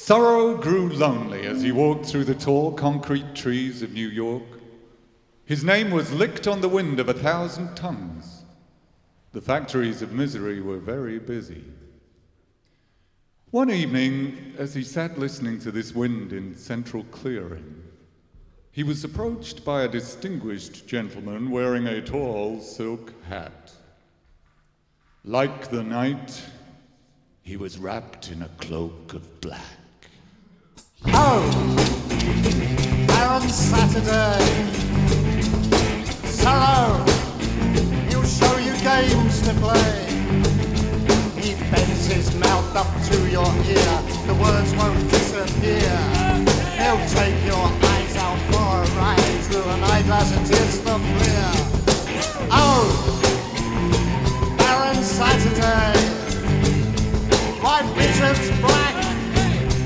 Sorrow grew lonely as he walked through the tall concrete trees of New York. His name was licked on the wind of 1,000 tongues. The factories of misery were very busy. One evening, as he sat listening to this wind in Central Clearing, he was approached by a distinguished gentleman wearing a tall silk hat. Like the night, he was wrapped in a cloak of black. Oh, Aaron Saturday. Sorrow, he'll show you games to play. He bends his mouth up to your ear, the words won't